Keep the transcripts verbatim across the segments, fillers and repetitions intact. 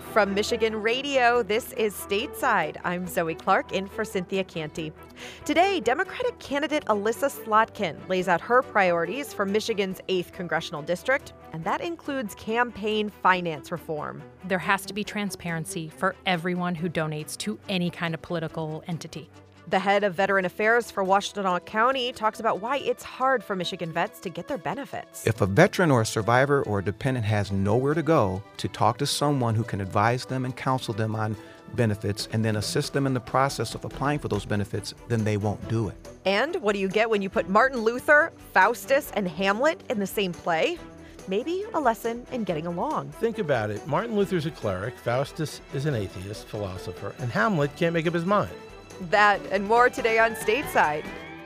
From Michigan Radio, this is Stateside. I'm Zoe Clark, in for Cynthia Canty. Today, Democratic candidate Elissa Slotkin lays out her priorities for Michigan's eighth Congressional District, and that includes campaign finance reform. There has to be transparency for everyone who donates to any kind of political entity. The head of Veteran Affairs for Washtenaw County talks about why it's hard for Michigan vets to get their benefits. If a veteran or a survivor or a dependent has nowhere to go to talk to someone who can advise them and counsel them on benefits and then assist them in the process of applying for those benefits, then they won't do it. And what do you get when you put Martin Luther, Faustus, and Hamlet in the same play? Maybe a lesson in getting along. Think about it. Martin Luther's a cleric, Faustus is an atheist, philosopher, and Hamlet can't make up his mind. That and more today on Stateside.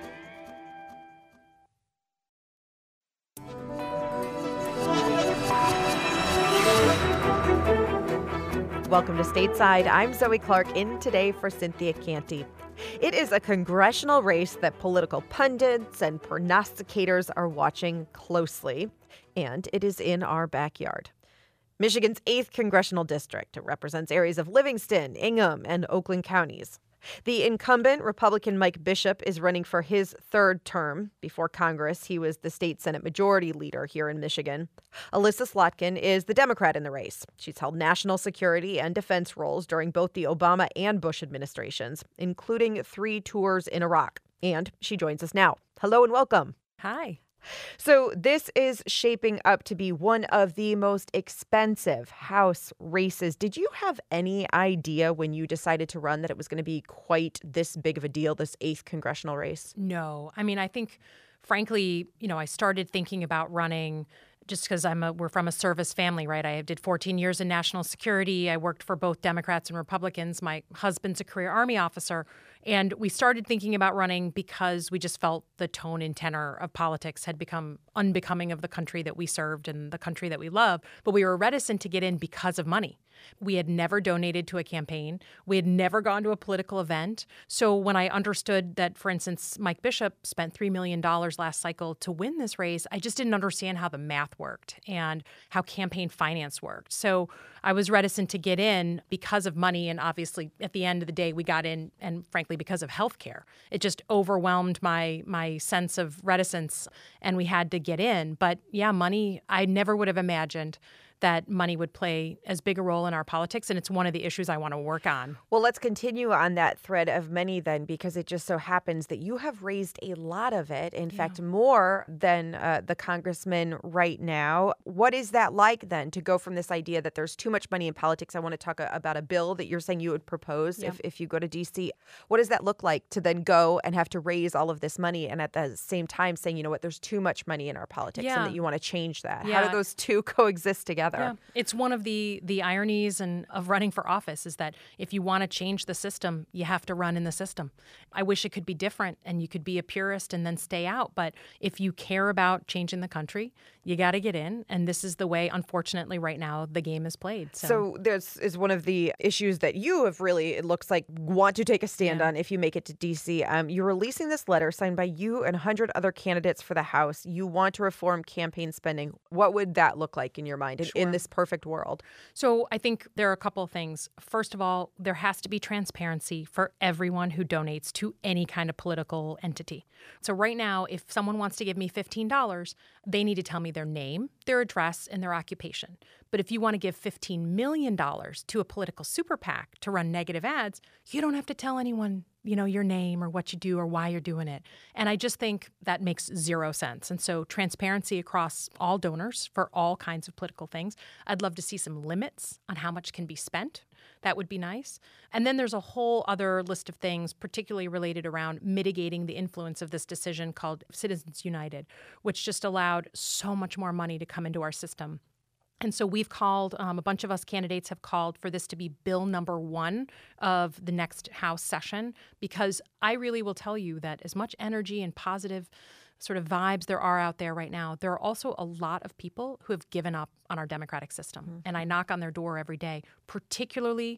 Welcome to Stateside. I'm Zoe Clark, in today for Cynthia Canty. It is a congressional race that political pundits and prognosticators are watching closely, and it is in our backyard. Michigan's eighth Congressional District. It represents areas of Livingston, Ingham, and Oakland counties. The incumbent, Republican Mike Bishop, is running for his third term. Before Congress, he was the state Senate Majority Leader here in Michigan. Elissa Slotkin is the Democrat in the race. She's held national security and defense roles during both the Obama and Bush administrations, including three tours in Iraq. And she joins us now. Hello and welcome. Hi. So this is shaping up to be one of the most expensive House races. Did you have any idea when you decided to run that it was going to be quite this big of a deal, this eighth congressional race? No. I mean, I think, frankly, you know, I started thinking about running just because I'm a, we're from a service family, right? I did fourteen years in national security. I worked for both Democrats and Republicans. My husband's a career Army officer. And we started thinking about running because we just felt the tone and tenor of politics had become unbecoming of the country that we served and the country that we love. But we were reticent to get in because of money. We had never donated to a campaign. We had never gone to a political event. So when I understood that, for instance, Mike Bishop spent three million dollars last cycle to win this race, I just didn't understand how the math worked and how campaign finance worked. So I was reticent to get in because of money. And obviously, at the end of the day, we got in, and frankly, because of health care. It just overwhelmed my my sense of reticence, and we had to get in. But yeah, money, I never would have imagined that money would play as big a role in our politics, and it's one of the issues I want to work on. Well, let's continue on that thread of money then, because it just so happens that you have raised a lot of it, in yeah. fact, more than uh, the congressman right now. What is that like then, to go from this idea that there's too much money in politics? I want to talk a, about a bill that you're saying you would propose yeah. if, if you go to D C. What does that look like to then go and have to raise all of this money and at the same time saying, you know what, there's too much money in our politics yeah. and that you want to change that? Yeah. How do those two coexist together? Yeah. It's one of the the ironies and of running for office is that if you want to change the system, you have to run in the system. I wish it could be different and you could be a purist and then stay out. But if you care about changing the country, you got to get in. And this is the way, unfortunately, right now, the game is played. So, so this is one of the issues that you have really, it looks like, want to take a stand yeah. on if you make it to D C. Um, you're releasing this letter signed by you and one hundred other candidates for the House. You want to reform campaign spending. What would that look like in your mind in, sure. in this perfect world? So I think there are a couple of things. First of all, there has to be transparency for everyone who donates to any kind of political entity. So right now, if someone wants to give me fifteen dollars, they need to tell me their name, their address, and their occupation. But if you want to give fifteen million dollars to a political super PAC to run negative ads, you don't have to tell anyone, you know, your name or what you do or why you're doing it. And I just think that makes zero sense. And so transparency across all donors for all kinds of political things. I'd love to see some limits on how much can be spent. That would be nice. And then there's a whole other list of things, particularly related around mitigating the influence of this decision called Citizens United, which just allowed so much more money to come into our system. And so we've called, um, a bunch of us candidates have called for this to be bill number one of the next House session, because I really will tell you that as much energy and positive sort of vibes there are out there right now, there are also a lot of people who have given up on our democratic system. Mm-hmm. And I knock on their door every day, particularly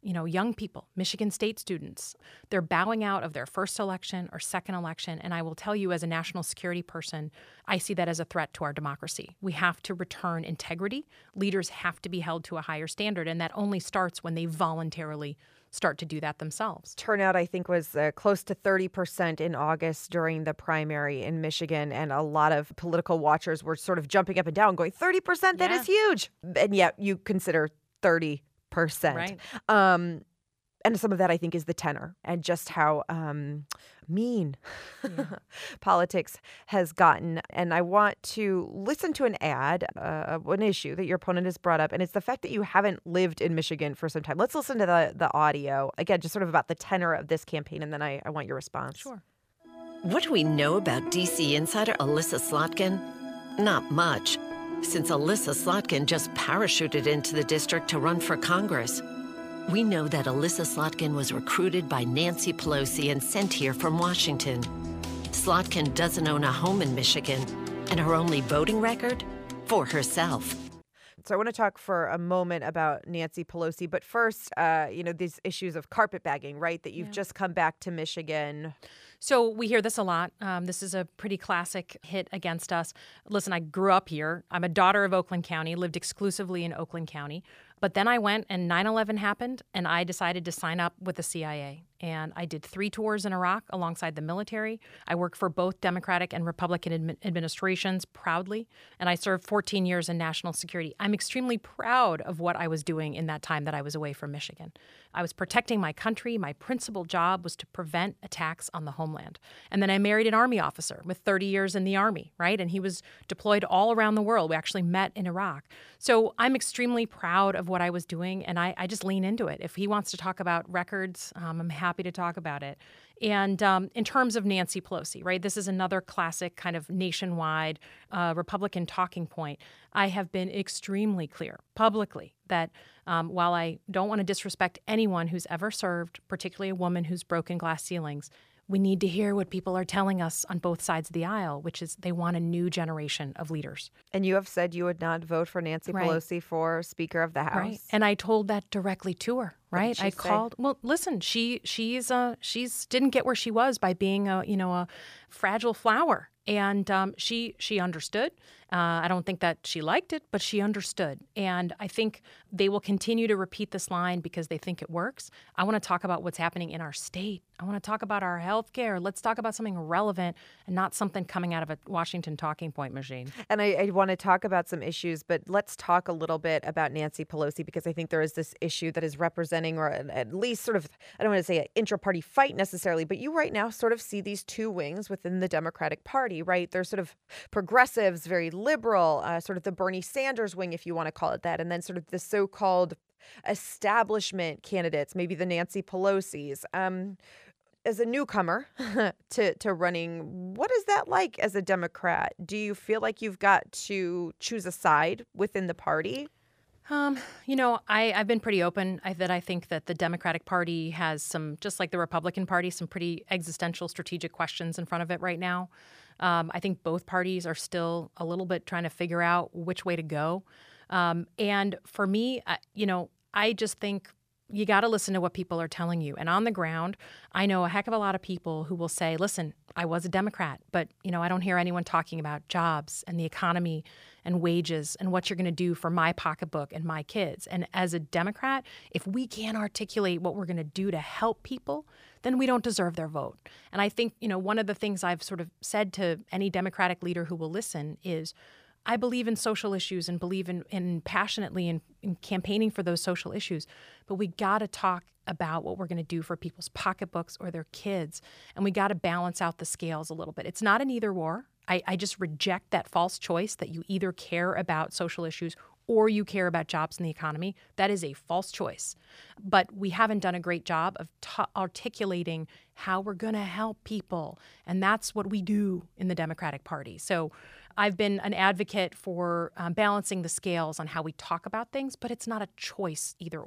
you know, young people, Michigan State students. They're bowing out of their first election or second election. And I will tell you, as a national security person, I see that as a threat to our democracy. We have to return integrity. Leaders have to be held to a higher standard. And that only starts when they voluntarily start to do that themselves. Turnout, I think, was uh, close to thirty percent in August during the primary in Michigan. And a lot of political watchers were sort of jumping up and down going, thirty percent, that Yeah. is huge. And yet you consider thirty percent. Right. Um, and some of that, I think, is the tenor and just how um, mean Yeah. politics has gotten. And I want to listen to an ad, uh, an issue that your opponent has brought up, and it's the fact that you haven't lived in Michigan for some time. Let's listen to the, the audio, again, just sort of about the tenor of this campaign, and then I, I want your response. Sure. What do we know about D C insider Alyssa Slotkin? Not much, since Alyssa Slotkin just parachuted into the district to run for Congress. We know that Alyssa Slotkin was recruited by Nancy Pelosi and sent here from Washington. Slotkin doesn't own a home in Michigan, and her only voting record? For herself. So I want to talk for a moment about Nancy Pelosi, but first, uh, you know, these issues of carpetbagging, right? That you've Yeah. just come back to Michigan. So we hear this a lot. Um, this is a pretty classic hit against us. Listen, I grew up here. I'm a daughter of Oakland County, lived exclusively in Oakland County. But then I went and nine eleven happened, and I decided to sign up with the C I A. And I did three tours in Iraq alongside the military. I worked for both Democratic and Republican admi- administrations proudly, and I served fourteen years in national security. I'm extremely proud of what I was doing in that time that I was away from Michigan. I was protecting my country. My principal job was to prevent attacks on the homeland. And then I married an Army officer with thirty years in the Army, right? And he was deployed all around the world. We actually met in Iraq. So I'm extremely proud of what I was doing, and I, I just lean into it. If he wants to talk about records, um, I'm happy to talk about it. And um, in terms of Nancy Pelosi, right, this is another classic kind of nationwide uh, Republican talking point. I have been extremely clear publicly that um, while I don't want to disrespect anyone who's ever served, particularly a woman who's broken glass ceilings, we need to hear what people are telling us on both sides of the aisle, which is they want a new generation of leaders. And you have said you would not vote for Nancy Right. Pelosi for Speaker of the House. Right. And I told that directly to her. What did Right. she I say? called. Well, listen, she she's uh she's didn't get where she was by being a you know a fragile flower, and um, she she understood. Uh, I don't think that she liked it, but she understood. And I think they will continue to repeat this line because they think it works. I want to talk about what's happening in our state. I want to talk about our health care. Let's talk about something relevant and not something coming out of a Washington talking point machine. And I, I want to talk about some issues, but let's talk a little bit about Nancy Pelosi, because I think there is this issue that is representing, or at least sort of, I don't want to say an intra-party fight necessarily, but you right now sort of see these two wings within the Democratic Party, right? There's sort of progressives, very liberal, uh, sort of the Bernie Sanders wing, if you want to call it that, and then sort of the so-called establishment candidates, maybe the Nancy Pelosi's. Um, as a newcomer to, to running, what is that like as a Democrat? Do you feel like you've got to choose a side within the party? Um, you know, I, I've been pretty open I, that I think that the Democratic Party has some, just like the Republican Party, some pretty existential strategic questions in front of it right now. Um, I think both parties are still a little bit trying to figure out which way to go. Um, and for me, I, you know, I just think you got to listen to what people are telling you. And on the ground, I know a heck of a lot of people who will say, listen, I was a Democrat, but, you know, I don't hear anyone talking about jobs and the economy and wages and what you're going to do for my pocketbook and my kids. And as a Democrat, if we can't articulate what we're going to do to help people, then we don't deserve their vote. And I think, you know, one of the things I've sort of said to any Democratic leader who will listen is, I believe in social issues and believe in, in passionately in, in campaigning for those social issues, but we got to talk about what we're going to do for people's pocketbooks or their kids, and we got to balance out the scales a little bit. It's not an either or. I, I just reject that false choice that you either care about social issues or you care about jobs in the economy. That is a false choice. But we haven't done a great job of t- articulating how we're going to help people, and that's what we do in the Democratic Party. So I've been an advocate for um, balancing the scales on how we talk about things, but it's not a choice either or.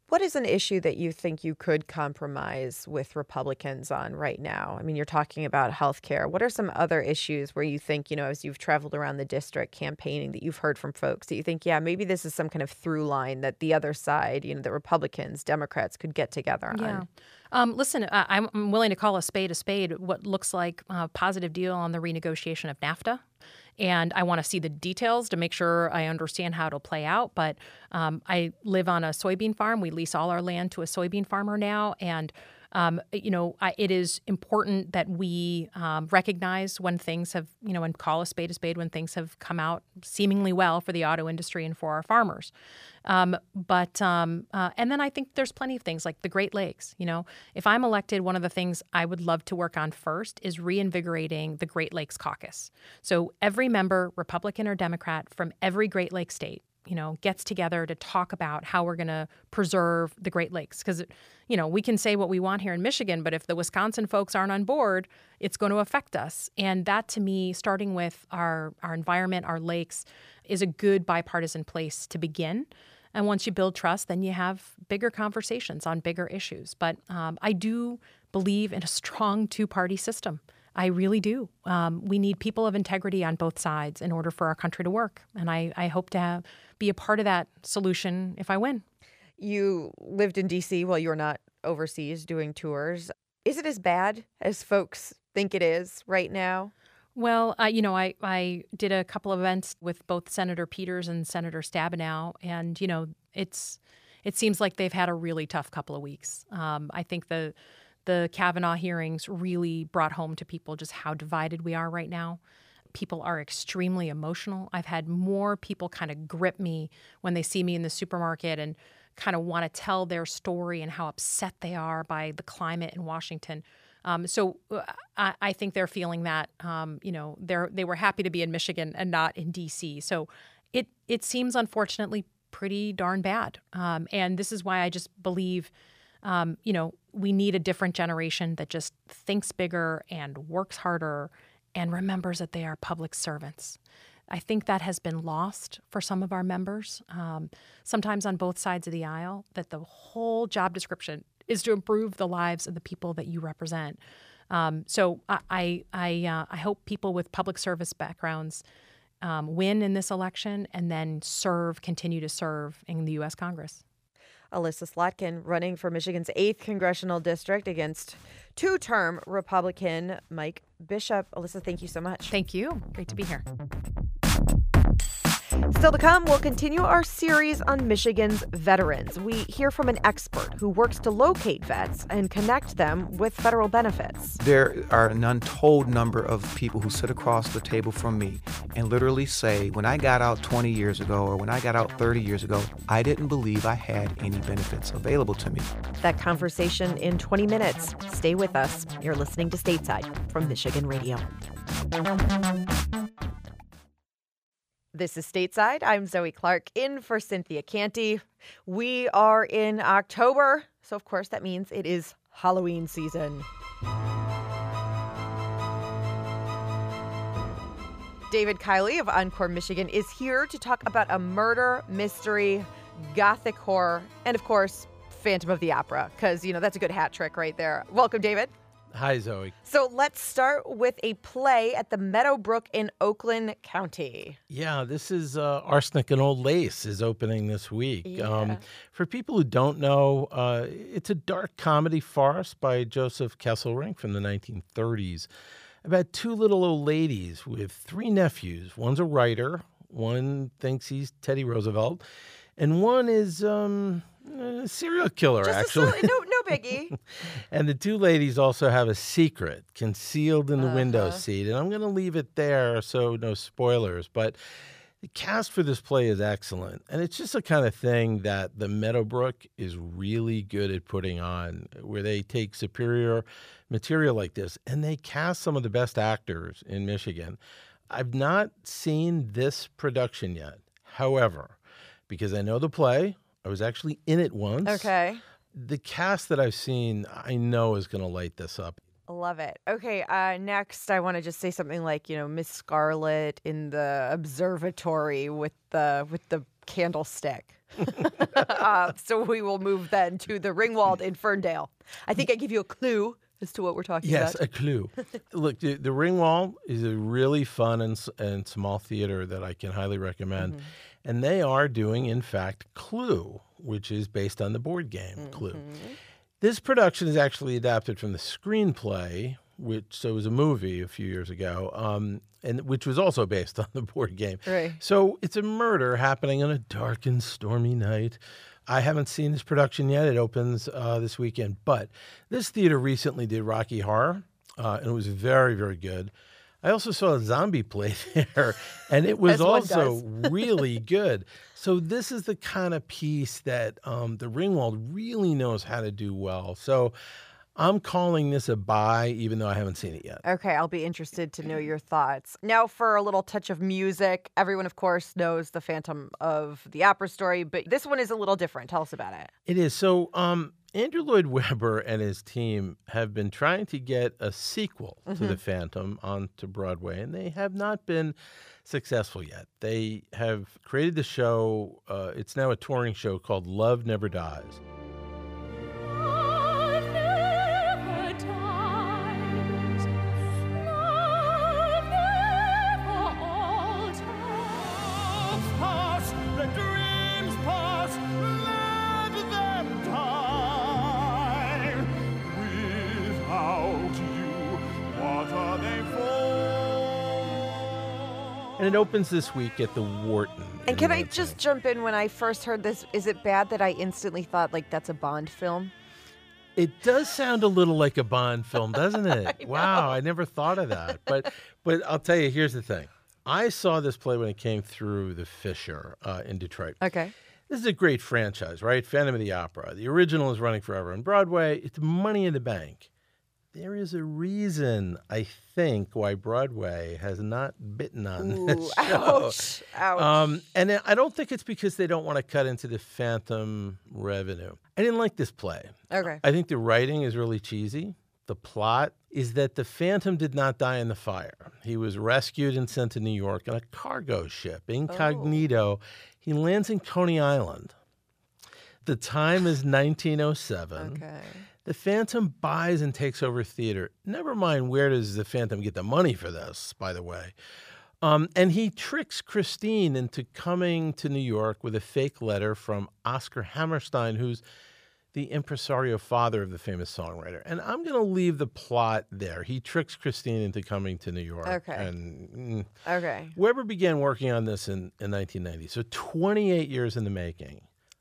What is an issue that you think you could compromise with Republicans on right now? I mean, you're talking about health care. What are some other issues where you think, you know, as you've traveled around the district campaigning, that you've heard from folks that you think, yeah, maybe this is some kind of through line that the other side, you know, the Republicans, Democrats could get together Yeah. on? Um, listen, I- I'm willing to call a spade a spade. What looks like a positive deal on the renegotiation of NAFTA. And I want to see the details to make sure I understand how it'll play out. But um, I live on a soybean farm. We lease all our land to a soybean farmer now. And, um, you know, I, it is important that we um, recognize when things have, you know, and call a spade a spade when things have come out seemingly well for the auto industry and for our farmers. Um, but um, uh, and then I think there's plenty of things like the Great Lakes. You know, if I'm elected, one of the things I would love to work on first is reinvigorating the Great Lakes Caucus. So every member, Republican or Democrat, from every Great Lakes state, you know, gets together to talk about how we're going to preserve the Great Lakes. Because, you know, we can say what we want here in Michigan, but if the Wisconsin folks aren't on board, it's going to affect us. And that, to me, starting with our, our environment, our lakes, is a good bipartisan place to begin. And once you build trust, then you have bigger conversations on bigger issues. But um, I do believe in a strong two-party system. I really do. Um, we need people of integrity on both sides in order for our country to work. And I, I hope to have, be a part of that solution if I win. You lived in D C while you were not overseas doing tours. Is it as bad as folks think it is right now? Well, uh, you know, I, I did a couple of events with both Senator Peters and Senator Stabenow, and, you know, it's it seems like they've had a really tough couple of weeks. Um, I think the the Kavanaugh hearings really brought home to people just how divided we are right now. People are extremely emotional. I've had more people kind of grip me when they see me in the supermarket and kind of want to tell their story and how upset they are by the climate in Washington. Um, so uh, I, I think they're feeling that, um, you know, they're they were happy to be in Michigan and not in D C. So it it seems, unfortunately, pretty darn bad. Um, and this is why I just believe, um, you know, we need a different generation that just thinks bigger and works harder and remembers that they are public servants. I think that has been lost for some of our members, um, sometimes on both sides of the aisle, that the whole job description is to improve the lives of the people that you represent. Um, so I I, I, uh, I hope people with public service backgrounds um, win in this election and then serve, continue to serve in the U S Congress. Elissa Slotkin running for Michigan's eighth congressional district against two-term Republican Mike Bishop. Elissa, thank you so much. Thank you. Great to be here. Still to come, we'll continue our series on Michigan's veterans. We hear from an expert who works to locate vets and connect them with federal benefits. There are an untold number of people who sit across the table from me and literally say, when I got out twenty years ago or when I got out thirty years ago, I didn't believe I had any benefits available to me. That conversation in twenty minutes. Stay with us. You're listening to Stateside from Michigan Radio. This is Stateside. I'm Zoe Clark, in for Cynthia Canty. We are in October, so of course that means it is Halloween season. David Kiley of Encore Michigan is here to talk about a murder mystery, gothic horror, and of course, Phantom of the Opera, because, you know, that's a good hat trick right there. Welcome, David. Hi, Zoe. So let's start with a play at the Meadowbrook in Oakland County. Yeah, this is uh, Arsenic and Old Lace is opening this week. Yeah. Um, for people who don't know, uh, it's a dark comedy farce by Joseph Kesselring from the nineteen thirties about two little old ladies with three nephews. One's a writer, one thinks he's Teddy Roosevelt, and one is um, a serial killer, Just actually. A silly, no, no biggie. And the two ladies also have a secret concealed in the Uh-huh. window seat. And I'm going to leave it there, so no spoilers. But the cast for this play is excellent. And it's just the kind of thing that the Meadowbrook is really good at putting on, where they take superior material like this and they cast some of the best actors in Michigan. I've not seen this production yet. However, because I know the play, I was actually in it once. Okay. The cast that I've seen, I know is going to light this up. Love it. Okay, uh, next I want to just say something like, you know, Miss Scarlet in the observatory with the with the candlestick. uh, so we will move then to the Ringwald in Ferndale. I think I give you a clue as to what we're talking yes, about. a clue. Look, the, the Ringwald is a really fun and, s- and small theater that I can highly recommend. Mm-hmm. And they are doing, in fact, Clue, which is based on the board game Mm-hmm. Clue. This production is actually adapted from the screenplay, which so it was a movie a few years ago, um, and which was also based on the board game. Right. So it's a murder happening on a dark and stormy night. I haven't seen this production yet. It opens uh, this weekend. But this theater recently did Rocky Horror, uh, and it was very, very good. I also saw a zombie play there, and it was As one also really good. So this is the kind of piece that um, the Ringwald really knows how to do well. So I'm calling this a buy, even though I haven't seen it yet. Okay, I'll be interested to know your thoughts. Now for a little touch of music. Everyone, of course, knows the Phantom of the Opera story, but this one is a little different. Tell us about it. It is. So um, Andrew Lloyd Webber and his team have been trying to get a sequel Mm-hmm. to The Phantom onto Broadway, and they have not been successful yet. They have created the show. Uh, it's now a touring show called Love Never Dies. Love never dies. Love never alters. Pass, let dreams pass. Let them die. Without you, what are they for? And it opens this week at the Wharton. And in can I Lansing. just jump in? When I first heard this, is it bad that I instantly thought, like, that's a Bond film? It does sound a little like a Bond film, doesn't it? Wow, I never thought of that. But but I'll tell you, here's the thing. I saw this play when it came through the Fisher uh, in Detroit. Okay. This is a great franchise, right? Phantom of the Opera. The original is running forever on Broadway. It's money in the bank. There is a reason, I think, why Broadway has not bitten on Ooh, this show. ouch. Ouch. Um, and I don't think it's because they don't want to cut into the Phantom revenue. I didn't like this play. okay. I think the writing is really cheesy. The plot is that the Phantom did not die in the fire. He was rescued and sent to New York on a cargo ship, incognito. He lands in Coney Island. The time is nineteen oh seven. Okay. The Phantom buys and takes over theater. Never mind where does the Phantom get the money for this, by the way. Um, and he tricks Christine into coming to New York with a fake letter from Oscar Hammerstein, who's the impresario father of the famous songwriter. And I'm going to leave the plot there. He tricks Christine into coming to New York. Okay. And mm, Okay. Weber began working on this in, in nineteen ninety, so twenty-eight years in the making.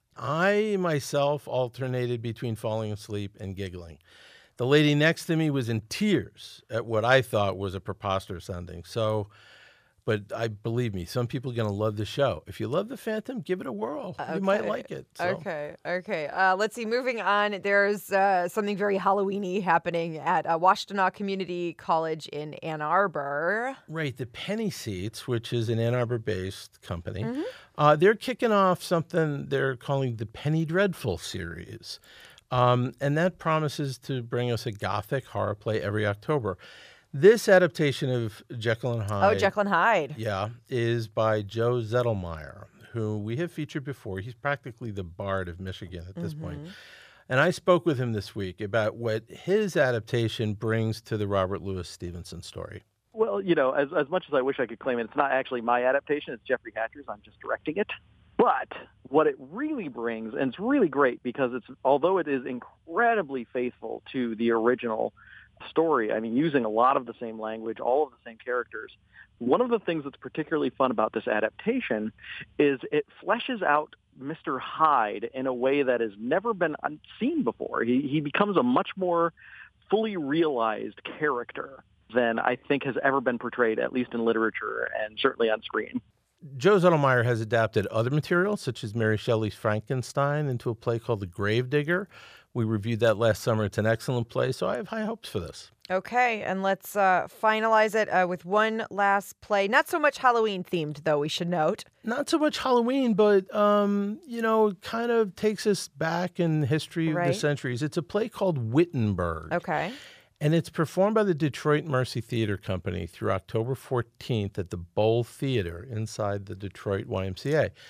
I myself alternated between falling asleep and giggling. The lady next to me was in tears at what I thought was a preposterous ending. So, but I believe me, some people are going to love the show. If you love The Phantom, give it a whirl. You might Okay. like it. So. Okay, okay. Uh, let's see. Moving on, there's uh, something very Halloween-y happening at uh, Washtenaw Community College in Ann Arbor. Right, the Penny Seats, which is an Ann Arbor-based company, Mm-hmm. uh, they're kicking off something they're calling the Penny Dreadful series. Um, and that promises to bring us a gothic horror play every October. This adaptation of Jekyll and Hyde, Oh, Jekyll and Hyde. yeah, is by Joe Zettelmeyer, who we have featured before. He's practically the bard of Michigan at this point. And I spoke with him this week about what his adaptation brings to the Robert Louis Stevenson story. Well, you know, as as much as I wish I could claim it, it's not actually my adaptation. It's Jeffrey Hatcher's. I'm just directing it. But what it really brings, and it's really great because it's although it is incredibly faithful to the original story, I mean, using a lot of the same language, all of the same characters. One of the things that's particularly fun about this adaptation is it fleshes out Mister Hyde in a way that has never been seen before. He he becomes a much more fully realized character than I think has ever been portrayed, at least in literature and certainly on screen. Joe Zettelmeyer has adapted other material, such as Mary Shelley's Frankenstein, into a play called The Gravedigger. We reviewed that last summer. It's an excellent play, so I have high hopes for this. Okay, and let's uh, finalize it uh, with one last play. Not so much Halloween themed, though, we should note. Not so much Halloween, but, um, you know, it kind of takes us back in the history of the Right. centuries. It's a play called Wittenberg. Okay. And it's performed by the Detroit Mercy Theater Company through October fourteenth at the Bowl Theater inside the Detroit Y M C A.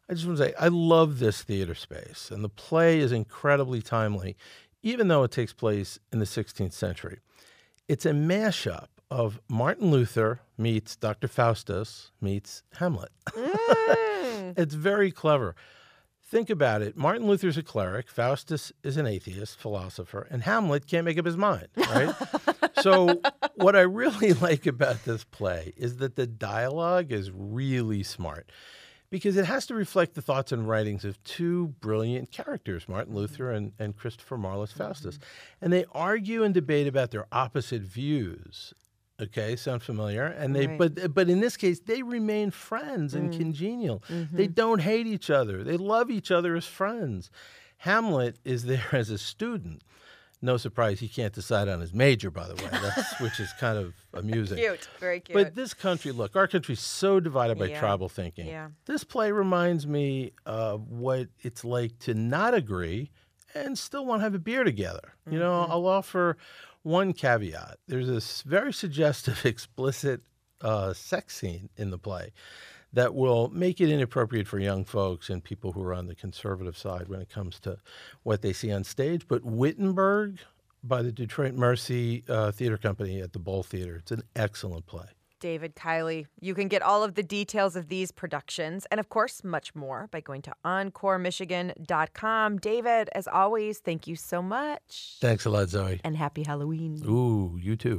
I just want to say I love this theater space, and the play is incredibly timely, even though it takes place in the sixteenth century. It's a mashup of Martin Luther meets Doctor Faustus meets Hamlet. Mm. It's very clever. Think about it. Martin Luther's a cleric, Faustus is an atheist, philosopher, and Hamlet can't make up his mind, right? So what I really like about this play is that the dialogue is really smart, because it has to reflect the thoughts and writings of two brilliant characters, Martin Luther and, and Christopher Marlowe's Faustus. Mm-hmm. And they argue and debate about their opposite views. Okay, sound familiar? And they, right. but but in this case, they remain friends and mm. congenial. Mm-hmm. They don't hate each other. They love each other as friends. Hamlet is there as a student. No surprise, he can't decide on his major, by the way, That's, which is kind of amusing. Cute, very cute. But this country, look, our country's so divided by yeah. tribal thinking. Yeah. This play reminds me of what it's like to not agree and still want to have a beer together. Mm-hmm. You know, I'll offer one caveat. There's this very suggestive, explicit uh, sex scene in the play that will make it inappropriate for young folks and people who are on the conservative side when it comes to what they see on stage. But Wittenberg by the Detroit Mercy uh, Theater Company at the Bowl Theater, it's an excellent play. David Kiley. You can get all of the details of these productions and, of course, much more by going to encore michigan dot com. David, as always, thank you so much. Thanks a lot, Zoe. And happy Halloween. Ooh, you too.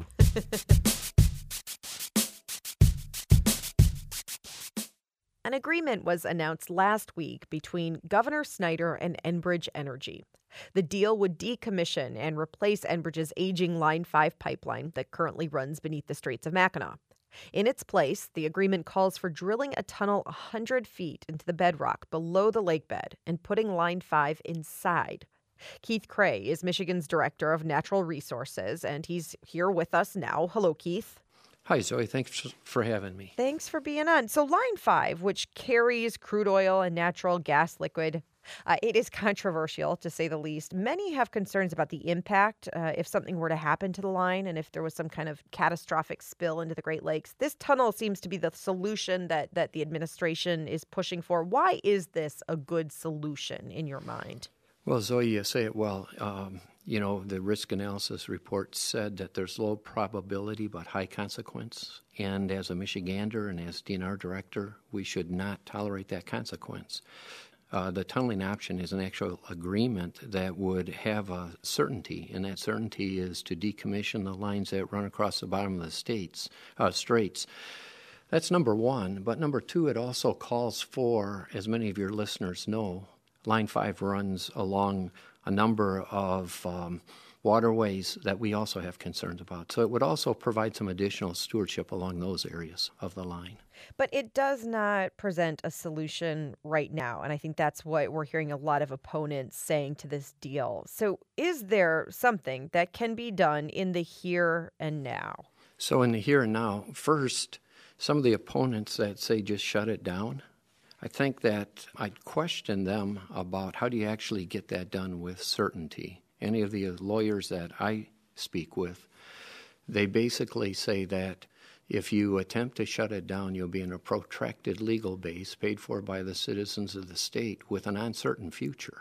An agreement was announced last week between Governor Snyder and Enbridge Energy. The deal would decommission and replace Enbridge's aging Line five pipeline that currently runs beneath the Straits of Mackinac. In its place, the agreement calls for drilling a tunnel one hundred feet into the bedrock below the lakebed and putting Line five inside. Keith Cray is Michigan's Director of Natural Resources, and he's here with us now. Hello, Keith. Hi, Zoe. Thanks for having me. Thanks for being on. So Line five, which carries crude oil and natural gas liquid, uh, it is controversial, to say the least. Many have concerns about the impact uh, if something were to happen to the line and if there was some kind of catastrophic spill into the Great Lakes. This tunnel seems to be the solution that, that the administration is pushing for. Why is this a good solution in your mind? Well, Zoe, you say it well. Um, you know, the risk analysis report said that there's low probability but high consequence. And as a Michigander and as D N R director, we should not tolerate that consequence. Uh, the tunneling option is an actual agreement that would have a certainty, and that certainty is to decommission the lines that run across the bottom of the states, uh, straits. That's number one. But number two, it also calls for, as many of your listeners know, Line five runs along a number of um, waterways that we also have concerns about. So it would also provide some additional stewardship along those areas of the line. But it does not present a solution right now. And I think that's what we're hearing a lot of opponents saying to this deal. So is there something that can be done in the here and now? So in the here and now, first, some of the opponents that say just shut it down, I think that I'd question them about how do you actually get that done with certainty. Any of the lawyers that I speak with, they basically say that if you attempt to shut it down, you'll be in a protracted legal base paid for by the citizens of the state with an uncertain future.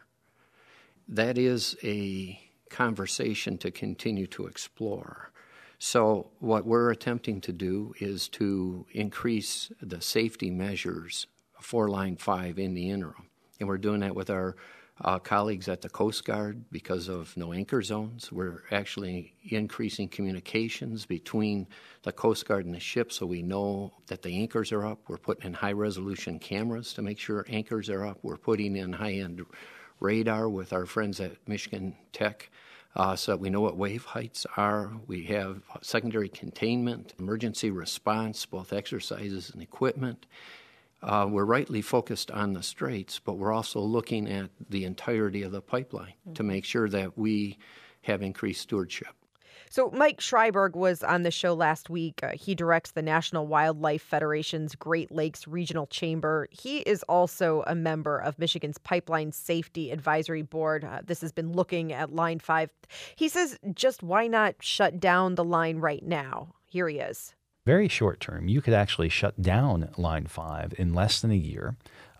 That is a conversation to continue to explore. So what we're attempting to do is to increase the safety measures for Line five in the interim. And we're doing that with our uh, colleagues at the Coast Guard because of no anchor zones. We're actually increasing communications between the Coast Guard and the ship so we know that the anchors are up. We're putting in high-resolution cameras to make sure anchors are up. We're putting in high-end radar with our friends at Michigan Tech uh, so that we know what wave heights are. We have secondary containment, emergency response, both exercises and equipment. Uh, we're rightly focused on the straits, but we're also looking at the entirety of the pipeline mm-hmm. to make sure that we have increased stewardship. So Mike Schreiberg was on the show last week. Uh, he directs the National Wildlife Federation's Great Lakes Regional Chamber. He is also a member of Michigan's Pipeline Safety Advisory Board. Uh, this has been looking at Line five. He says, just why not shut down the line right now? Here he is. Very short term, you could actually shut down Line five in less than a year.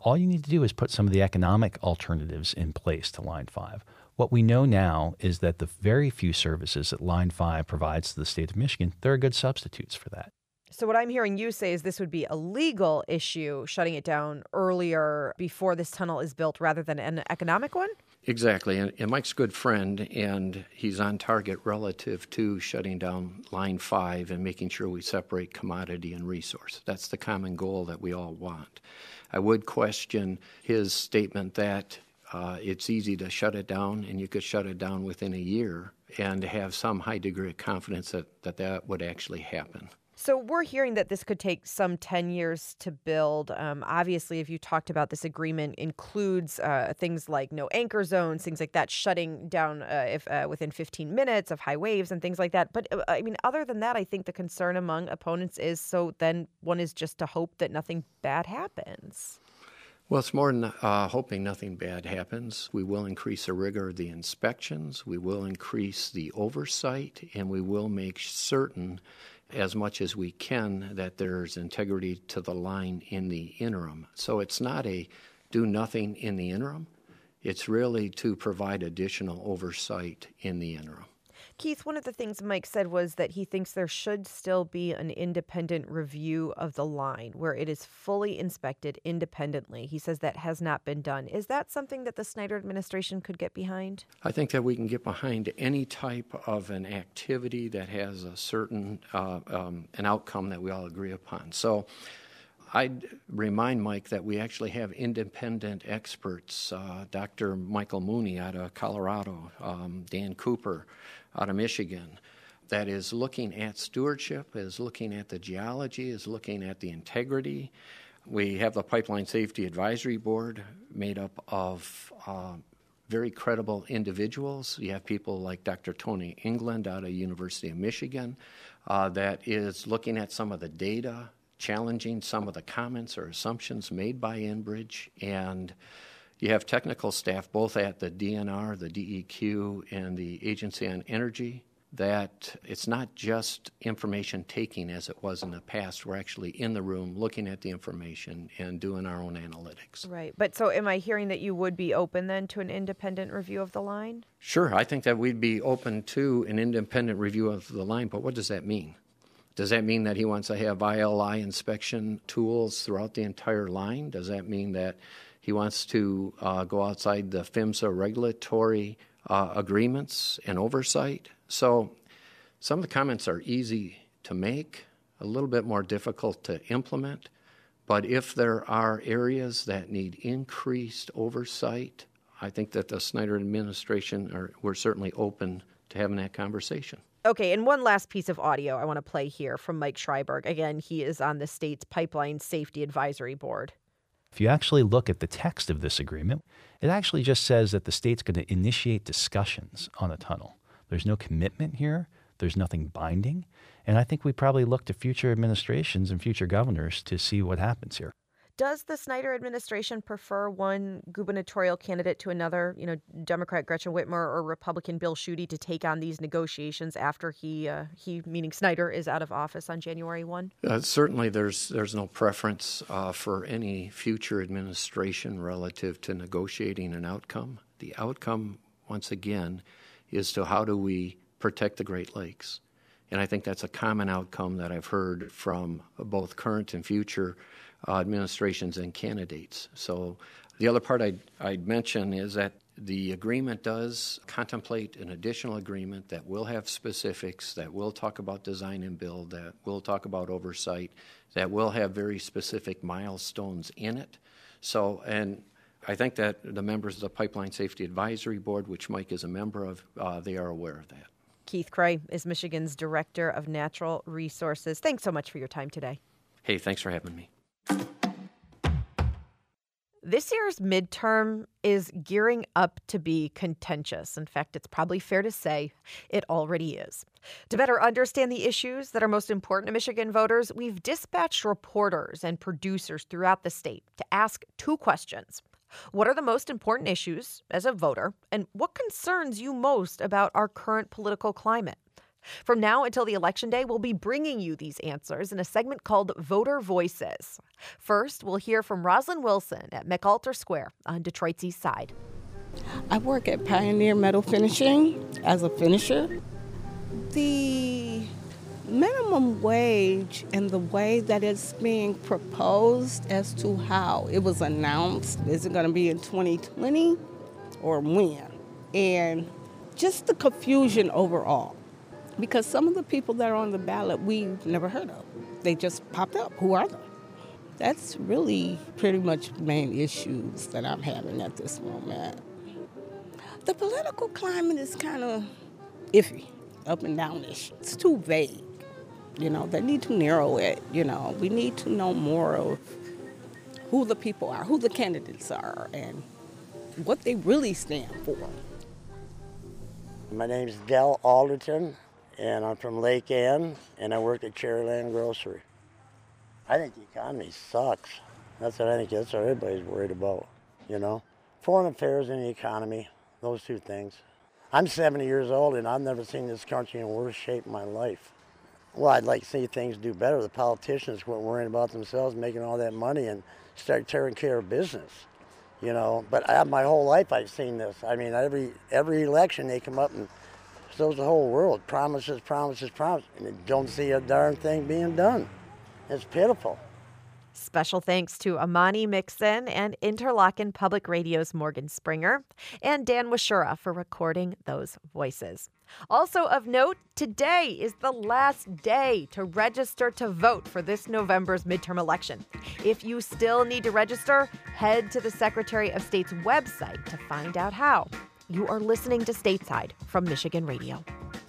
all you need to do is put some of the economic alternatives in place to Line five. What we know now is that the very few services that Line five provides to the state of Michigan, there are good substitutes for that. So what I'm hearing you say is this would be a legal issue, shutting it down earlier before this tunnel is built rather than an economic one? Exactly. And, and Mike's a good friend, and he's on target relative to shutting down Line five and making sure we separate commodity and resource. That's the common goal that we all want. I would question his statement that uh, it's easy to shut it down, and you could shut it down within a year, and have some high degree of confidence that that, that would actually happen. So we're hearing that this could take some ten years to build. Um, obviously, if you talked about this agreement includes uh, things like no anchor zones, things like that, shutting down uh, if uh, within fifteen minutes of high waves and things like that. But uh, I mean, other than that, I think the concern among opponents is so then one is just to hope that nothing bad happens. Well, it's more than uh, hoping nothing bad happens. We will increase the rigor of the inspections, we will increase the oversight, and we will make certain, as much as we can, that there's integrity to the line in the interim. So it's not a do nothing in the interim. It's really to provide additional oversight in the interim. Keith, one of the things Mike said was that he thinks there should still be an independent review of the line where it is fully inspected independently. He says that has not been done. Is that something that the Snyder administration could get behind? I think that we can get behind any type of an activity that has a certain uh, um, an outcome that we all agree upon. So I'd remind Mike that we actually have independent experts, uh, Doctor Michael Mooney out of Colorado, um, Dan Cooper out of Michigan, that is looking at stewardship, is looking at the geology, is looking at the integrity. We have the Pipeline Safety Advisory Board made up of uh, very credible individuals. You have people like Doctor Tony England out of University of Michigan uh, that is looking at some of the data, challenging some of the comments or assumptions made by Enbridge, and you have technical staff both at the D N R, the D E Q, and the Agency on Energy, that it's not just information taking as it was in the past. We're actually in the room looking at the information and doing our own analytics. Right. But so am I hearing that you would be open then to an independent review of the line? Sure. I think that we'd be open to an independent review of the line, but what does that mean? Does that mean that he wants to have I L I inspection tools throughout the entire line? Does that mean that he wants to uh, go outside the PHMSA regulatory uh, agreements and oversight? So some of the comments are easy to make, a little bit more difficult to implement. But if there are areas that need increased oversight, I think that the Snyder administration, are, we're certainly open to having that conversation. Okay, and one last piece of audio I want to play here from Mike Schreiberg. Again, he is on the state's Pipeline Safety Advisory Board. If you actually look at the text of this agreement, it actually just says that the state's going to initiate discussions on a tunnel. There's no commitment here. There's nothing binding. And I think we probably look to future administrations and future governors to see what happens here. Does the Snyder administration prefer one gubernatorial candidate to another, you know, Democrat Gretchen Whitmer or Republican Bill Schuette, to take on these negotiations after he, uh, he meaning Snyder, is out of office on January first? Uh, certainly there's there's no preference uh, for any future administration relative to negotiating an outcome. The outcome, once again, is to how do we protect the Great Lakes. And I think that's a common outcome that I've heard from both current and future uh, administrations and candidates. So the other part I'd, I'd mention is that the agreement does contemplate an additional agreement that will have specifics, that will talk about design and build, that will talk about oversight, that will have very specific milestones in it. So, and I think that the members of the Pipeline Safety Advisory Board, which Mike is a member of, uh, they are aware of that. Keith Cray is Michigan's Director of Natural Resources. Thanks so much for your time today. Hey, thanks for having me. This year's midterm is gearing up to be contentious. In fact, it's probably fair to say it already is. To better understand the issues that are most important to Michigan voters, we've dispatched reporters and producers throughout the state to ask two questions. What are the most important issues as a voter, and what concerns you most about our current political climate? From now until the election day, we'll be bringing you these answers in a segment called Voter Voices. First, we'll hear from Roslyn Wilson at MacAlter Square on Detroit's East Side. I work at Pioneer Metal Finishing as a finisher. The minimum wage and the way that it's being proposed as to how it was announced, is it going to be in twenty twenty or when? And just the confusion overall. Because some of the people that are on the ballot we've never heard of. They just popped up. Who are they? That's really pretty much the main issues that I'm having at this moment. The political climate is kind of iffy, up and down-ish. It's too vague. You know, they need to narrow it. You know, we need to know more of who the people are, who the candidates are, and what they really stand for. My name's Del Alderton, and I'm from Lake Ann, and I work at Cherryland Grocery. I think the economy sucks. That's what I think that's what everybody's worried about, you know. Foreign affairs and the economy, those two things. I'm seventy years old, and I've never seen this country in worse shape in my life. Well, I'd like to see things do better. The politicians quit worrying about themselves, making all that money, and start taking care of business, you know. But I, my whole life I've seen this. I mean, every every election they come up and so's the whole world. Promises, promises, promises, and they don't see a darn thing being done. It's pitiful. Special thanks to Amani Mixon and Interlochen Public Radio's Morgan Springer and Dan Washura for recording those voices. Also of note, today is the last day to register to vote for this November's midterm election. If you still need to register, head to the Secretary of State's website to find out how. You are listening to Stateside from Michigan Radio.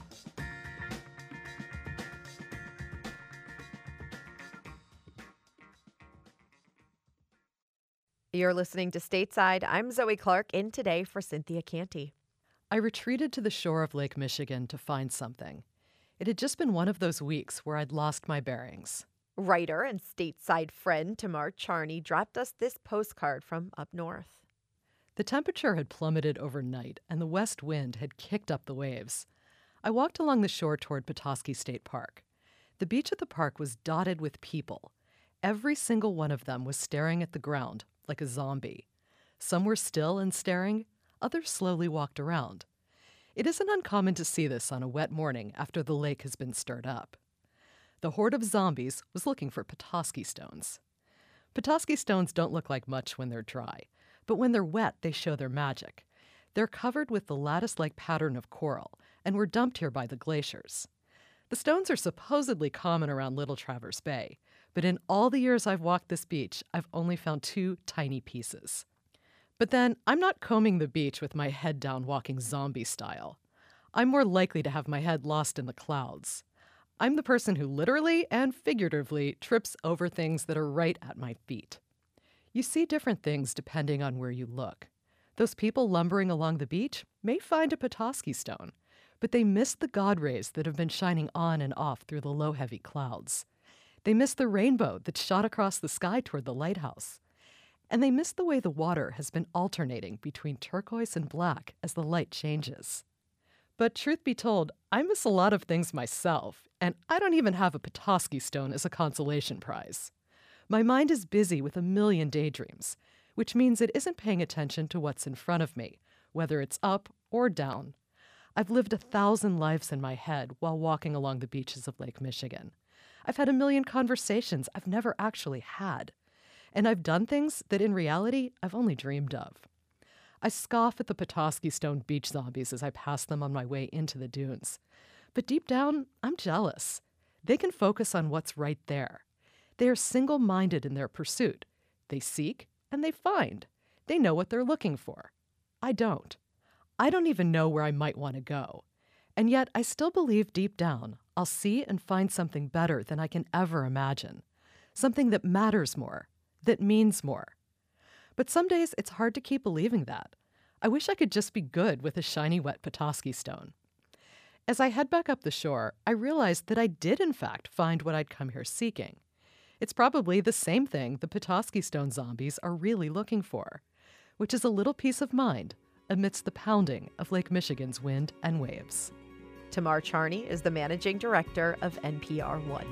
You're listening to Stateside. I'm Zoe Clark, in today for Cynthia Canty. I retreated to the shore of Lake Michigan to find something. It had just been one of those weeks where I'd lost my bearings. Writer and Stateside friend Tamar Charney dropped us this postcard from up north. The temperature had plummeted overnight, and the west wind had kicked up the waves. I walked along the shore toward Petoskey State Park. The beach at the park was dotted with people. Every single one of them was staring at the ground, like a zombie. Some were still and staring, others slowly walked around. It isn't uncommon to see this on a wet morning after the lake has been stirred up. The horde of zombies was looking for Petoskey stones. Petoskey stones don't look like much when they're dry, but when they're wet, they show their magic. They're covered with the lattice-like pattern of coral and were dumped here by the glaciers. The stones are supposedly common around Little Traverse Bay, but in all the years I've walked this beach, I've only found two tiny pieces. But then, I'm not combing the beach with my head down walking zombie style. I'm more likely to have my head lost in the clouds. I'm the person who literally and figuratively trips over things that are right at my feet. You see different things depending on where you look. Those people lumbering along the beach may find a Petoskey stone, but they miss the God rays that have been shining on and off through the low, heavy clouds. They miss the rainbow that shot across the sky toward the lighthouse. And they miss the way the water has been alternating between turquoise and black as the light changes. But truth be told, I miss a lot of things myself, and I don't even have a Petoskey stone as a consolation prize. My mind is busy with a million daydreams, which means it isn't paying attention to what's in front of me, whether it's up or down. I've lived a thousand lives in my head while walking along the beaches of Lake Michigan. I've had a million conversations I've never actually had. And I've done things that in reality I've only dreamed of. I scoff at the Petoskey Stone beach zombies as I pass them on my way into the dunes. But deep down, I'm jealous. They can focus on what's right there. They are single-minded in their pursuit. They seek and they find. They know what they're looking for. I don't. I don't even know where I might want to go. And yet I still believe deep down I'll see and find something better than I can ever imagine. Something that matters more, that means more. But some days it's hard to keep believing that. I wish I could just be good with a shiny, wet Petoskey stone. As I head back up the shore, I realized that I did in fact find what I'd come here seeking. It's probably the same thing the Petoskey Stone zombies are really looking for, which is a little peace of mind amidst the pounding of Lake Michigan's wind and waves. Tamar Charney is the managing director of N P R One.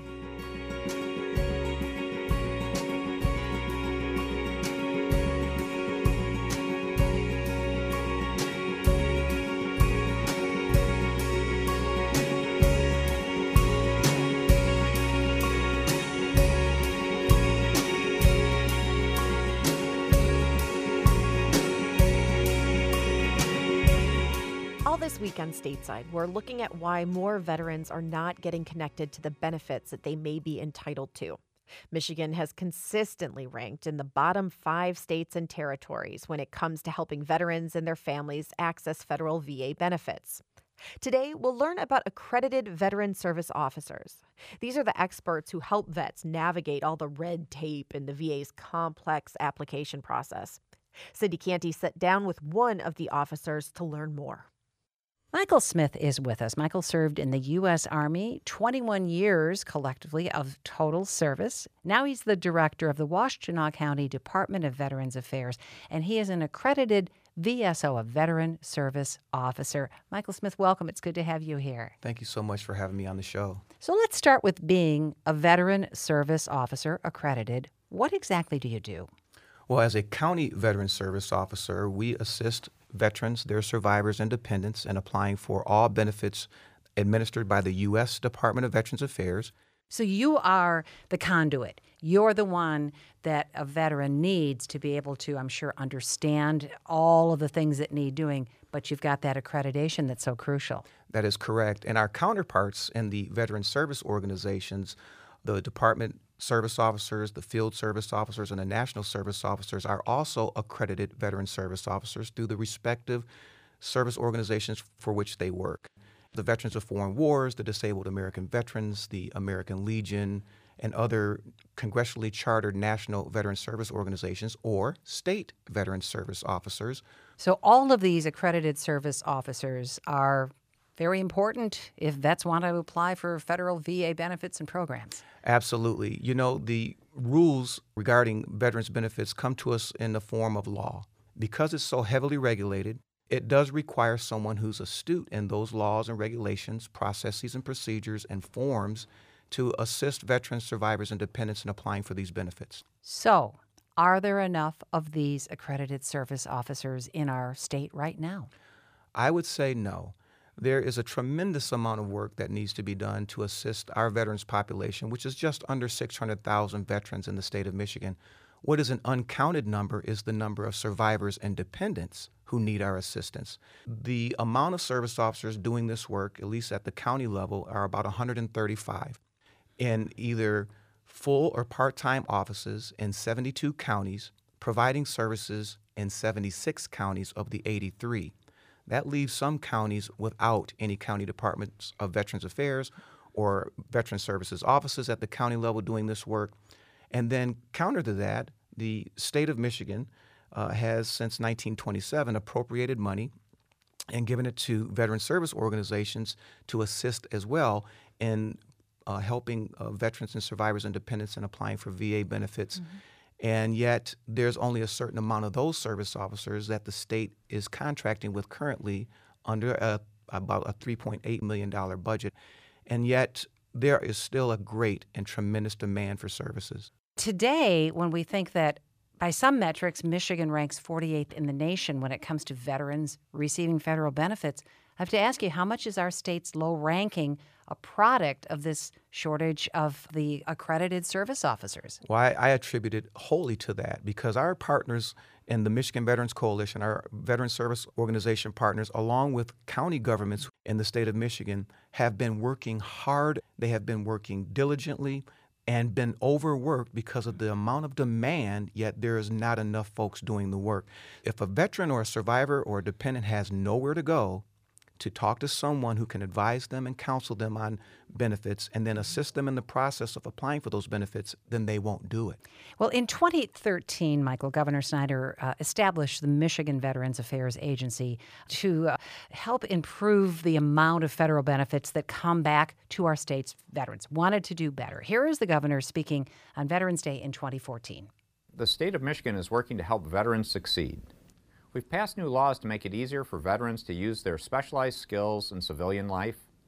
This week on Stateside, we're looking at why more veterans are not getting connected to the benefits that they may be entitled to. Michigan has consistently ranked in the bottom five states and territories when it comes to helping veterans and their families access federal V A benefits. Today, we'll learn about accredited veteran service officers. These are the experts who help vets navigate all the red tape in the V A's complex application process. Cindy Canty sat down with one of the officers to learn more. Michael Smith is with us. Michael served in the U S Army, twenty-one years collectively of total service. Now he's the director of the Washtenaw County Department of Veterans Affairs, and he is an accredited V S O, a Veteran Service Officer. Michael Smith, welcome. It's good to have you here. Thank you so much for having me on the show. So let's start with being a Veteran Service Officer accredited. What exactly do you do? Well, as a county veteran service officer, we assist veterans, their survivors, and dependents in applying for all benefits administered by the U S Department of Veterans Affairs. So you are the conduit. You're the one that a veteran needs to be able to, I'm sure, understand all of the things that need doing, but you've got that accreditation that's so crucial. That is correct. And our counterparts in the veteran service organizations, the department service officers, the field service officers, and the national service officers are also accredited veteran service officers through the respective service organizations for which they work. The Veterans of Foreign Wars, the Disabled American Veterans, the American Legion, and other congressionally chartered national veteran service organizations or state veteran service officers. So all of these accredited service officers are very important if vets want to apply for federal V A benefits and programs. Absolutely. You know, the rules regarding veterans benefits come to us in the form of law. Because it's so heavily regulated, it does require someone who's astute in those laws and regulations, processes and procedures and forms to assist veterans, survivors, and dependents in applying for these benefits. So, are there enough of these accredited service officers in our state right now? I would say no. There is a tremendous amount of work that needs to be done to assist our veterans population, which is just under six hundred thousand veterans in the state of Michigan. What is an uncounted number is the number of survivors and dependents who need our assistance. The amount of service officers doing this work, at least at the county level, are about one hundred thirty-five in either full or part-time offices in seventy-two counties, providing services in seventy-six counties of the eighty-three. That leaves some counties without any county departments of Veterans Affairs or Veteran Services offices at the county level doing this work. And then counter to that, the state of Michigan uh, has since nineteen twenty-seven appropriated money and given it to veteran service organizations to assist as well in uh, helping uh, veterans and survivors and dependents in applying for V A benefits. Mm-hmm. And yet there's only a certain amount of those service officers that the state is contracting with currently under a, about a three point eight million dollars budget. And yet there is still a great and tremendous demand for services. Today, when we think that by some metrics, Michigan ranks forty-eighth in the nation when it comes to veterans receiving federal benefits, I have to ask you, how much is our state's low ranking a product of this shortage of the accredited service officers? Well, I, I attribute it wholly to that because our partners in the Michigan Veterans Coalition, our veteran service organization partners, along with county governments in the state of Michigan, have been working hard. They have been working diligently and been overworked because of the amount of demand, yet there is not enough folks doing the work. If a veteran or a survivor or a dependent has nowhere to go to talk to someone who can advise them and counsel them on benefits and then assist them in the process of applying for those benefits, then they won't do it. Well, in twenty thirteen, Michael, Governor Snyder uh, established the Michigan Veterans Affairs Agency to uh, help improve the amount of federal benefits that come back to our state's veterans. Wanted to do better. Here is the governor speaking on Veterans Day in twenty fourteen. The state of Michigan is working to help veterans succeed. We've passed new laws to make it easier for veterans to use their specialized skills in civilian life.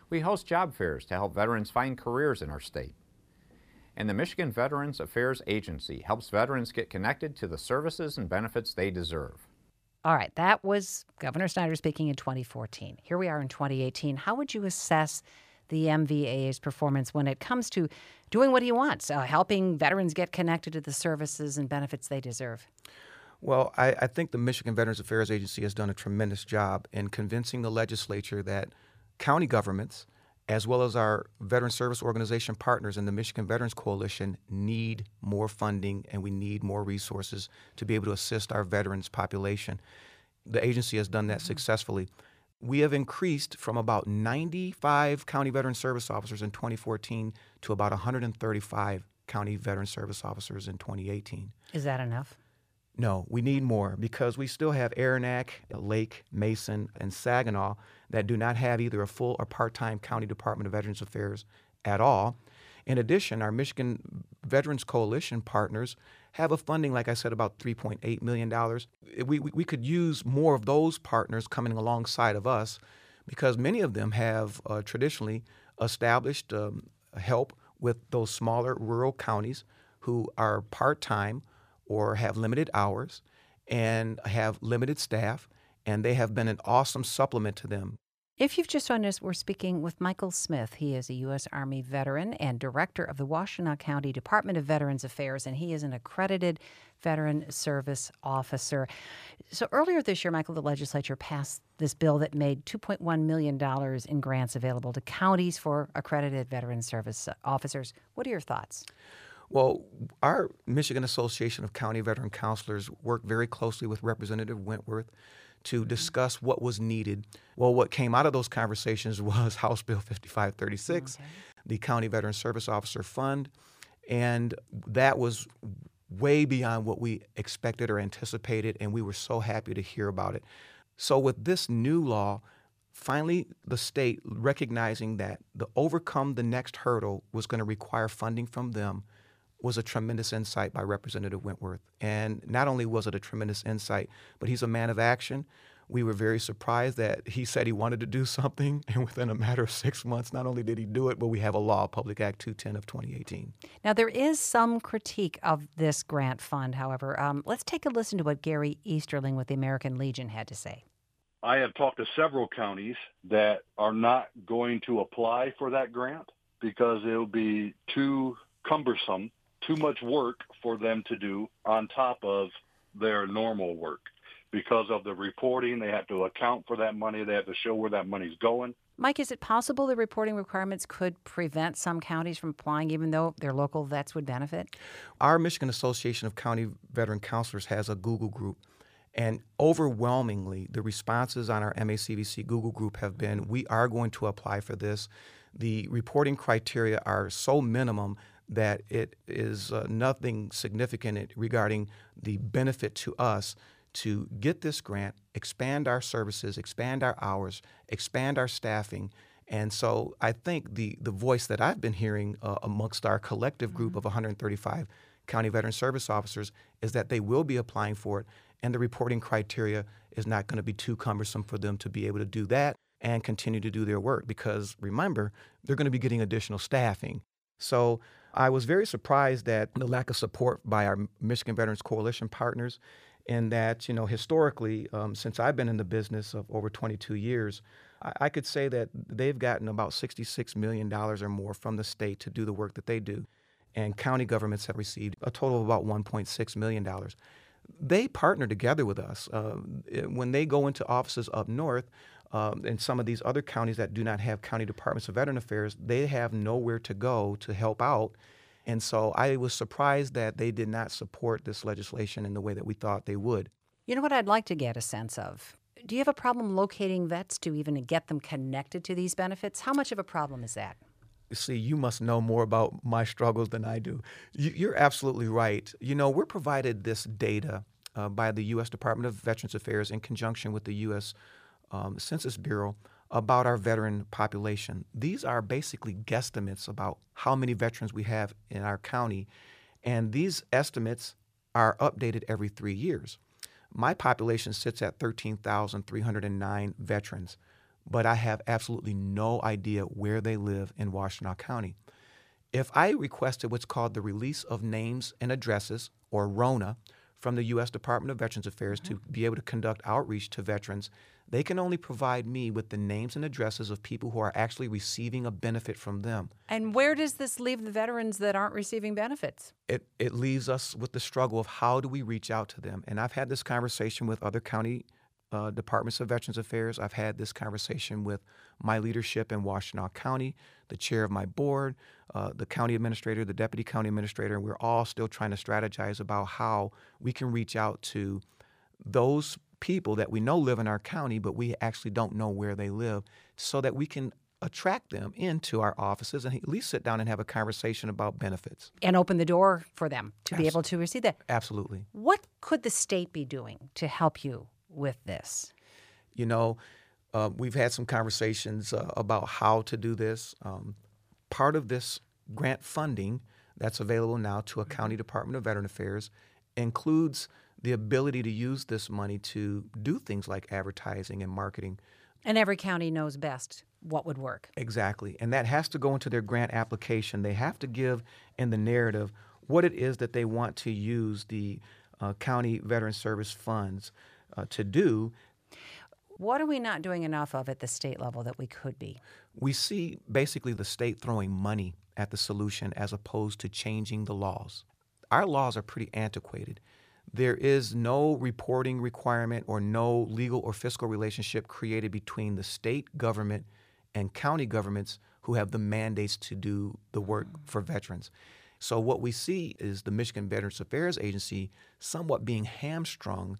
We host job fairs to help veterans find careers in our state. And the Michigan Veterans Affairs Agency helps veterans get connected to the services and benefits they deserve. All right, that was Governor Snyder speaking in twenty fourteen. Here we are in twenty eighteen. How would you assess the M V A A's performance when it comes to doing what he wants, uh, helping veterans get connected to the services and benefits they deserve? Well, I, I think the Michigan Veterans Affairs Agency has done a tremendous job in convincing the legislature that county governments, as well as our Veteran Service Organization partners in the Michigan Veterans Coalition, need more funding and we need more resources to be able to assist our veterans population. The agency has done that mm-hmm. successfully. We have increased from about ninety-five county veteran service officers in twenty fourteen to about one hundred thirty-five county veteran service officers in twenty eighteen. Is that enough? No, we need more because we still have Aranac, Lake, Mason, and Saginaw that do not have either a full or part-time county Department of Veterans Affairs at all. In addition, our Michigan Veterans Coalition partners have a funding, like I said, about three point eight million dollars. We, we, we could use more of those partners coming alongside of us because many of them have uh, traditionally established um, help with those smaller rural counties who are part-time or have limited hours and have limited staff, and they have been an awesome supplement to them. If you've just joined us, we're speaking with Michael Smith. He is a U S Army veteran and director of the Washtenaw County Department of Veterans Affairs, and he is an accredited veteran service officer. So earlier this year, Michael, the legislature passed this bill that made two point one million dollars in grants available to counties for accredited veteran service officers. What are your thoughts? Well, our Michigan Association of County Veteran Counselors worked very closely with Representative Wentworth to discuss what was needed. Well, what came out of those conversations was House Bill fifty-five thirty-six, okay. the County Veteran Service Officer Fund, and that was way beyond what we expected or anticipated, and we were so happy to hear about it. So with this new law, finally the state recognizing that the overcome the next hurdle was going to require funding from them was a tremendous insight by Representative Wentworth. And not only was it a tremendous insight, but he's a man of action. We were very surprised that he said he wanted to do something, and within a matter of six months, not only did he do it, but we have a law, Public Act two ten of twenty eighteen. Now, there is some critique of this grant fund, however. Um, let's take a listen to what Gary Easterling with the American Legion had to say. I have talked to several counties that are not going to apply for that grant because it'll be too cumbersome, too much work for them to do on top of their normal work. Because of the reporting, they have to account for that money. They have to show where that money's going. Mike, is it possible the reporting requirements could prevent some counties from applying even though their local vets would benefit? Our Michigan Association of County Veteran Counselors has a Google group. And overwhelmingly, the responses on our M A C V C Google group have been, we are going to apply for this. The reporting criteria are so minimum that it is uh, nothing significant regarding the benefit to us to get this grant, expand our services, expand our hours, expand our staffing. And so I think the, the voice that I've been hearing uh, amongst our collective group mm-hmm. of one hundred thirty-five county veteran service officers is that they will be applying for it, and the reporting criteria is not going to be too cumbersome for them to be able to do that and continue to do their work because, remember, they're going to be getting additional staffing. So I was very surprised at the lack of support by our Michigan Veterans Coalition partners in that, you know, historically, um, since I've been in the business of over twenty-two years, I, I could say that they've gotten about sixty-six million dollars or more from the state to do the work that they do. And county governments have received a total of about one point six million dollars. They partner together with us. Uh, when they go into offices up north, Um, and some of these other counties that do not have county departments of veteran affairs, they have nowhere to go to help out. And so I was surprised that they did not support this legislation in the way that we thought they would. You know what I'd like to get a sense of? Do you have a problem locating vets to even get them connected to these benefits? How much of a problem is that? See, you must know more about my struggles than I do. You, you're absolutely right. You know, we're provided this data uh, by the U S Department of Veterans Affairs in conjunction with the U S Um, Census Bureau about our veteran population. These are basically guesstimates about how many veterans we have in our county, and these estimates are updated every three years. My population sits at thirteen thousand three hundred nine veterans. but I have absolutely no idea where they live in Washtenaw County. If I requested what's called the Release of Names and Addresses, or RONA, from the U S Department of Veterans Affairs mm-hmm. to be able to conduct outreach to veterans, they can only provide me with the names and addresses of people who are actually receiving a benefit from them. And where does this leave the veterans that aren't receiving benefits? It, it leaves us with the struggle of how do we reach out to them. And I've had this conversation with other county uh, departments of Veterans Affairs. I've had this conversation with my leadership in Washtenaw County, the chair of my board, uh, the county administrator, the deputy county administrator, and we're all still trying to strategize about how we can reach out to those people that we know live in our county, but we actually don't know where they live, so that we can attract them into our offices and at least sit down and have a conversation about benefits. And open the door for them to Abs- be able to receive that. Absolutely. What could the state be doing to help you with this? You know, uh, we've had some conversations uh, about how to do this. Um, part of this grant funding that's available now to a county Department of Veteran Affairs includes the ability to use this money to do things like advertising and marketing. And every county knows best what would work. Exactly. And that has to go into their grant application. They have to give in the narrative what it is that they want to use the uh, county veteran service funds uh, to do. What are we not doing enough of at the state level that we could be? We see basically the state throwing money at the solution as opposed to changing the laws. Our laws are pretty antiquated. There is no reporting requirement or no legal or fiscal relationship created between the state government and county governments who have the mandates to do the work for veterans. So what we see is the Michigan Veterans Affairs Agency somewhat being hamstrung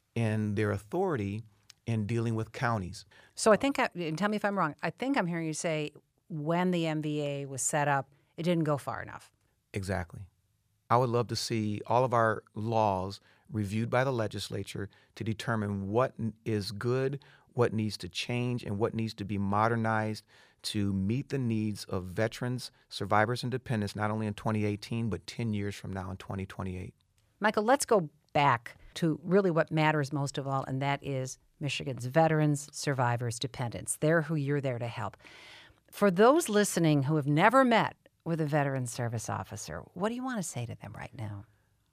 in their authority in dealing with counties. So I think, I, and tell me if I'm wrong, I think I'm hearing you say when the M V A was set up, it didn't go far enough. Exactly. I would love to see all of our laws reviewed by the legislature to determine what is good, what needs to change, and what needs to be modernized to meet the needs of veterans, survivors, and dependents, not only in twenty eighteen, but ten years from now in twenty twenty-eight. Michael, let's go back to really what matters most of all, and that is Michigan's veterans, survivors, dependents. They're who you're there to help. For those listening who have never met with a veteran service officer, what do you want to say to them right now?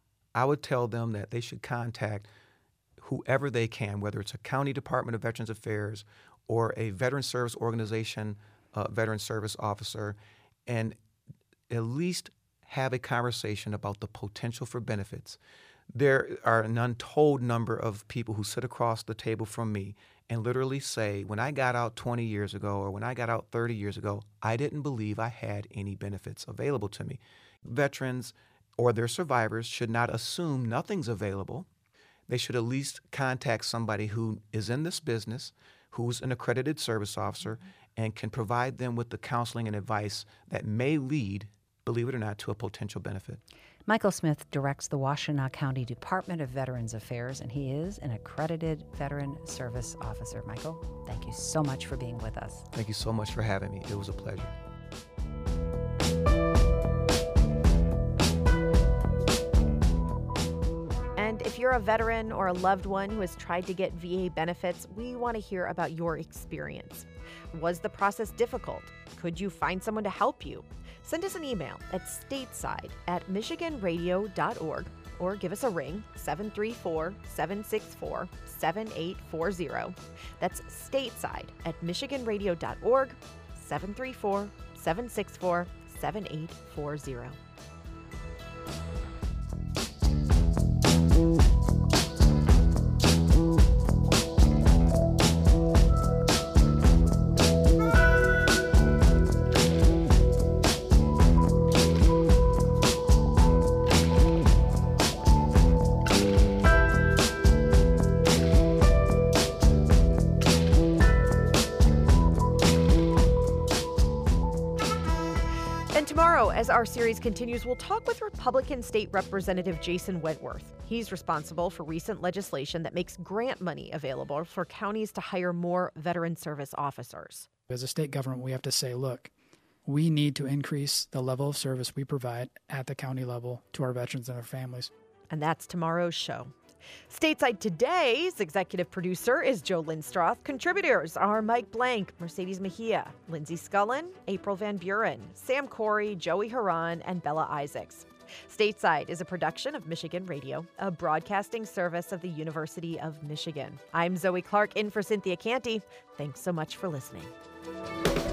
I would tell them that they should contact whoever they can, whether it's a county Department of Veterans Affairs or a veteran service organization, uh, veteran service officer, and at least have a conversation about the potential for benefits. There are an untold number of people who sit across the table from me and literally say, when I got out twenty years ago or when I got out thirty years ago, I didn't believe I had any benefits available to me. Veterans or their survivors should not assume nothing's available. They should at least contact somebody who is in this business, who's an accredited service officer, and can provide them with the counseling and advice that may lead, believe it or not, to a potential benefit. Michael Smith directs the Washtenaw County Department of Veterans Affairs, and he is an accredited veteran service officer. Michael, thank you so much for being with us. Thank you so much for having me. It was a pleasure. And if you're a veteran or a loved one who has tried to get V A benefits, we want to hear about your experience. Was the process difficult? Could you find someone to help you? Send us an email at stateside at michigan radio dot org or give us a ring, seven three four, seven six four, seven eight four zero. That's stateside at michigan radio dot org, seven three four, seven six four, seven eight four zero. As our series continues, we'll talk with Republican State Representative Jason Wentworth. He's responsible for recent legislation that makes grant money available for counties to hire more veteran service officers. As a state government, we have to say, look, we need to increase the level of service we provide at the county level to our veterans and their families. And that's tomorrow's show. Stateside Today's executive producer is Joe Lindstroth. Contributors are Mike Blank, Mercedes Mejia, Lindsay Scullen, April Van Buren, Sam Corey, Joey Haran, and Bella Isaacs. Stateside is a production of Michigan Radio, a broadcasting service of the University of Michigan. I'm Zoe Clark in for Cynthia Canty. Thanks so much for listening.